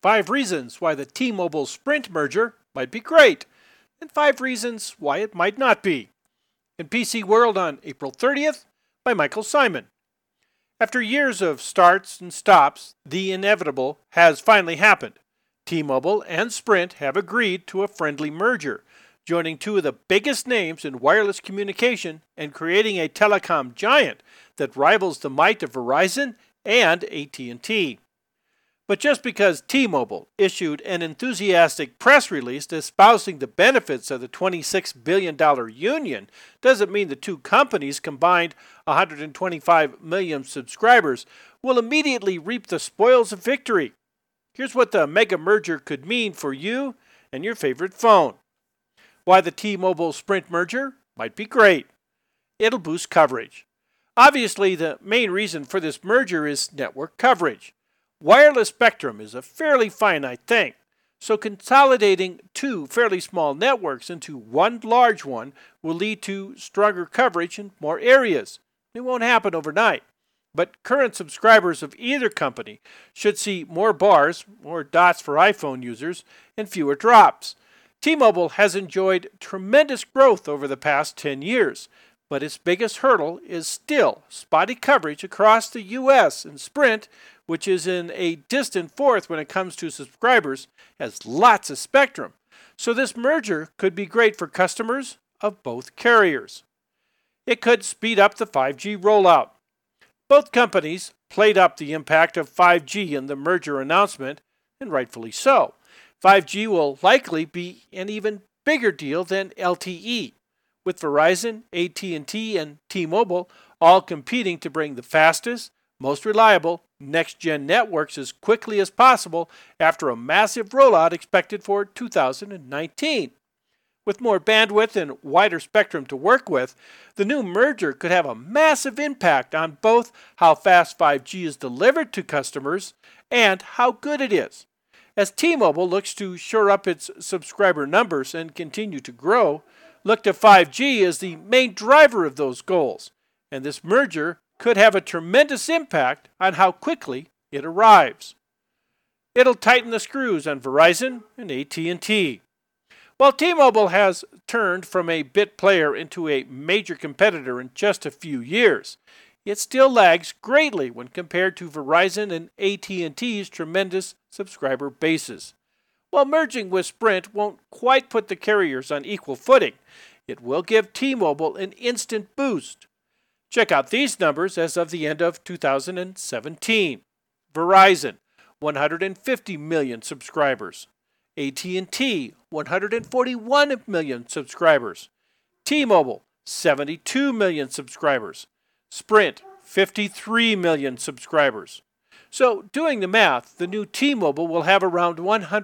5 reasons why the T-Mobile Sprint merger might be great, and 5 reasons why it might not be. In PC World on April 30th by Michael Simon. After years of starts and stops, the inevitable has finally happened. T-Mobile and Sprint have agreed to a friendly merger, joining two of the biggest names in wireless communication and creating a telecom giant that rivals the might of Verizon and AT&T. But just because T-Mobile issued an enthusiastic press release espousing the benefits of the $26 billion union doesn't mean the two companies combined 125 million subscribers will immediately reap the spoils of victory. Here's what the mega merger could mean for you and your favorite phone. Why the T-Mobile Sprint merger might be great. It'll boost coverage. Obviously, the main reason for this merger is network coverage. Wireless spectrum is a fairly finite thing, so consolidating two fairly small networks into one large one will lead to stronger coverage in more areas. It won't happen overnight, but current subscribers of either company should see more bars, more dots for iPhone users, and fewer drops. T-Mobile has enjoyed tremendous growth over the past 10 years, but its biggest hurdle is still spotty coverage across the U.S., and Sprint, which is in a distant fourth when it comes to subscribers, has lots of spectrum. So this merger could be great for customers of both carriers. It could speed up the 5G rollout. Both companies played up the impact of 5G in the merger announcement, and rightfully so. 5G will likely be an even bigger deal than LTE, with Verizon, AT&T, and T-Mobile all competing to bring the fastest, most reliable, next-gen networks as quickly as possible after a massive rollout expected for 2019. With more bandwidth and wider spectrum to work with, the new merger could have a massive impact on both how fast 5G is delivered to customers and how good it is. As T-Mobile looks to shore up its subscriber numbers and continue to grow, look to 5G as the main driver of those goals, and this merger could have a tremendous impact on how quickly it arrives. It'll tighten the screws on Verizon and AT&T. While T-Mobile has turned from a bit player into a major competitor in just a few years, it still lags greatly when compared to Verizon and AT&T's tremendous subscriber bases. While merging with Sprint won't quite put the carriers on equal footing, it will give T-Mobile an instant boost. Check out these numbers as of the end of 2017. Verizon, 150 million subscribers. AT&T, 141 million subscribers. T-Mobile, 72 million subscribers. Sprint, 53 million subscribers. So, doing the math, the new T-Mobile will have around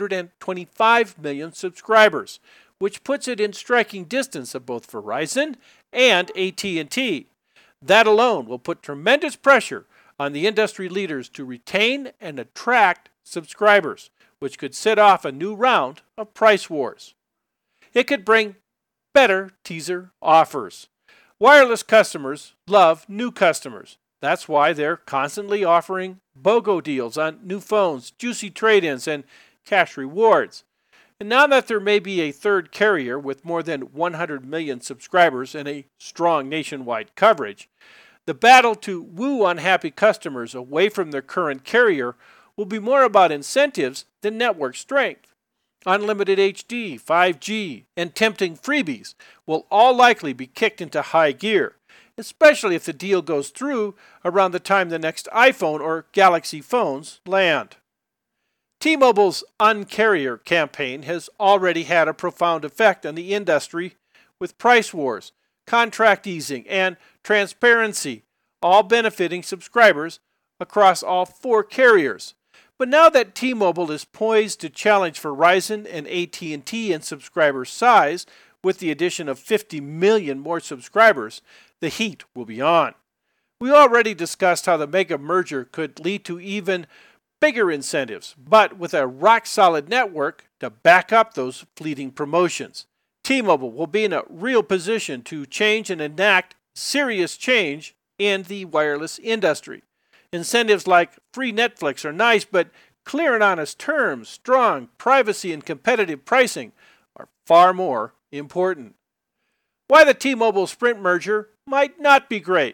125 million subscribers, which puts it in striking distance of both Verizon and AT&T. That alone will put tremendous pressure on the industry leaders to retain and attract subscribers, which could set off a new round of price wars. It could bring better teaser offers. Wireless customers love new customers. That's why they're constantly offering BOGO deals on new phones, juicy trade-ins, and cash rewards. And now that there may be a third carrier with more than 100 million subscribers and a strong nationwide coverage, the battle to woo unhappy customers away from their current carrier will be more about incentives than network strength. Unlimited HD, 5G, and tempting freebies will all likely be kicked into high gear, especially if the deal goes through around the time the next iPhone or Galaxy phones land. T-Mobile's Un-Carrier campaign has already had a profound effect on the industry with price wars, contract easing, and transparency, all benefiting subscribers across all 4 carriers. But now that T-Mobile is poised to challenge Verizon and AT&T in subscriber size with the addition of 50 million more subscribers, the heat will be on. We already discussed how the mega merger could lead to even bigger incentives, but with a rock-solid network to back up those fleeting promotions. T-Mobile will be in a real position to change and enact serious change in the wireless industry. Incentives like free Netflix are nice, but clear and honest terms, strong privacy, and competitive pricing are far more important. Why the T-Mobile Sprint merger might not be great.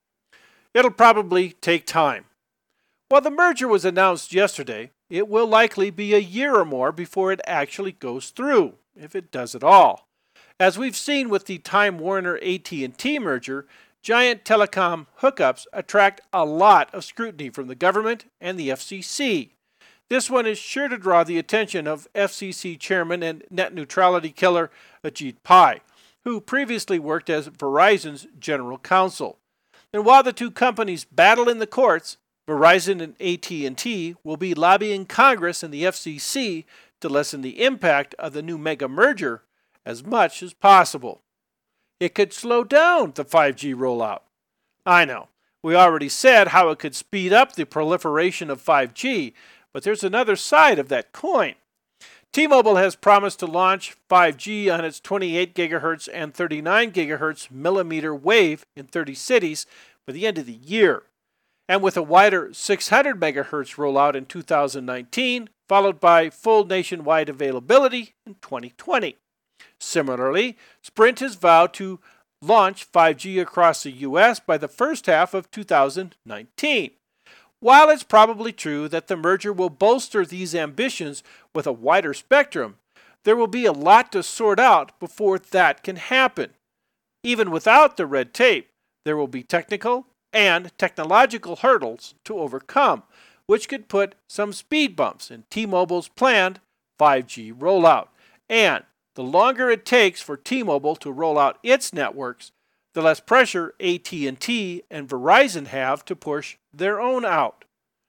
It'll probably take time. While the merger was announced yesterday, it will likely be a year or more before it actually goes through, if it does at all. As we've seen with the Time Warner AT&T merger, giant telecom hookups attract a lot of scrutiny from the government and the FCC. This one is sure to draw the attention of FCC chairman and net neutrality killer Ajit Pai, who previously worked as Verizon's general counsel. And while the two companies battle in the courts, Verizon and AT&T will be lobbying Congress and the FCC to lessen the impact of the new mega merger as much as possible. It could slow down the 5G rollout. I know, we already said how it could speed up the proliferation of 5G, but there's another side of that coin. T-Mobile has promised to launch 5G on its 28 GHz and 39 GHz millimeter wave in 30 cities by the end of the year, and with a wider 600 MHz rollout in 2019, followed by full nationwide availability in 2020. Similarly, Sprint has vowed to launch 5G across the U.S. by the first half of 2019. While it's probably true that the merger will bolster these ambitions with a wider spectrum, there will be a lot to sort out before that can happen. Even without the red tape, there will be technical and technological hurdles to overcome, which could put some speed bumps in T-Mobile's planned 5G rollout. And the longer it takes for T-Mobile to roll out its networks, the less pressure AT&T and Verizon have to push their own out.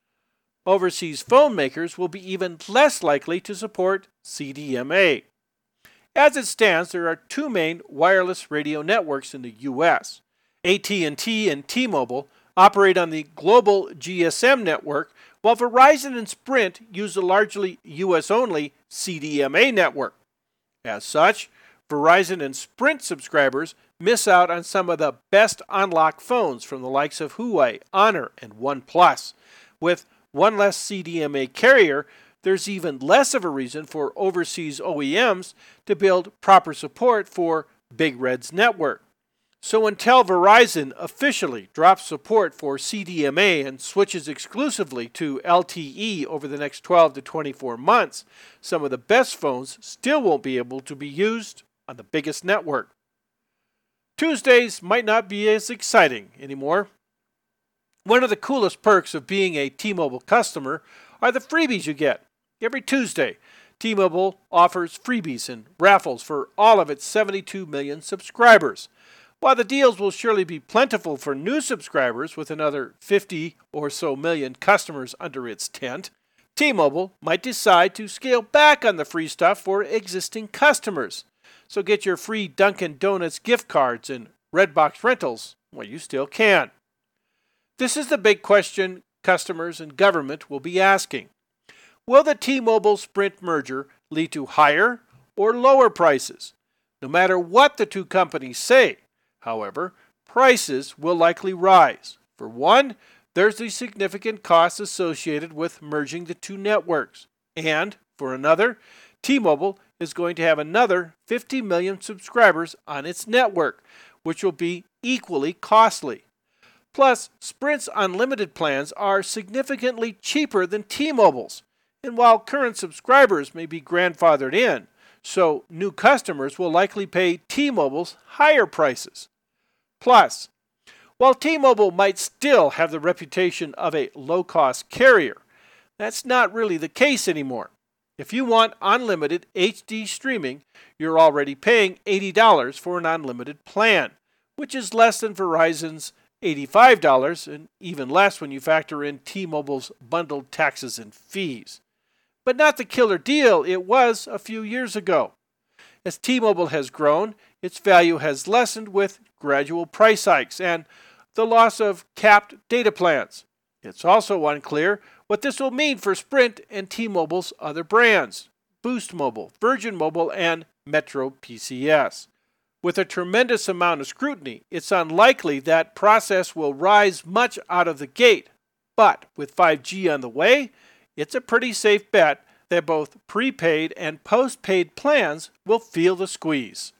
Overseas phone makers will be even less likely to support CDMA. As it stands, there are two main wireless radio networks in the U.S. AT&T and T-Mobile operate on the global GSM network, while Verizon and Sprint use a largely US-only CDMA network. As such, Verizon and Sprint subscribers miss out on some of the best unlocked phones from the likes of Huawei, Honor, and OnePlus. With one less CDMA carrier, there's even less of a reason for overseas OEMs to build proper support for Big Red's network. So until Verizon officially drops support for CDMA and switches exclusively to LTE over the next 12 to 24 months, some of the best phones still won't be able to be used on the biggest network. Tuesdays might not be as exciting anymore. One of the coolest perks of being a T-Mobile customer are the freebies you get. Every Tuesday, T-Mobile offers freebies and raffles for all of its 72 million subscribers. While the deals will surely be plentiful for new subscribers with another 50 or so million customers under its tent, T-Mobile might decide to scale back on the free stuff for existing customers. So get your free Dunkin' Donuts gift cards and Redbox rentals while you still can. This is the big question customers and government will be asking. Will the T-Mobile Sprint merger lead to higher or lower prices? No matter what the two companies say, however, prices will likely rise. For one, there's the significant costs associated with merging the two networks. And, for another, T-Mobile is going to have another 50 million subscribers on its network, which will be equally costly. Plus, Sprint's unlimited plans are significantly cheaper than T-Mobile's. And while current subscribers may be grandfathered in, so new customers will likely pay T-Mobile's higher prices. Plus, while T-Mobile might still have the reputation of a low-cost carrier, that's not really the case anymore. If you want unlimited HD streaming, you're already paying $80 for an unlimited plan, which is less than Verizon's $85 and even less when you factor in T-Mobile's bundled taxes and fees. But not the killer deal it was a few years ago. As T-Mobile has grown, its value has lessened with gradual price hikes and the loss of capped data plans. It's also unclear what this will mean for Sprint and T-Mobile's other brands, Boost Mobile, Virgin Mobile, and Metro PCS. With a tremendous amount of scrutiny, it's unlikely that process will rise much out of the gate. But with 5G on the way, it's a pretty safe bet that both prepaid and postpaid plans will feel the squeeze.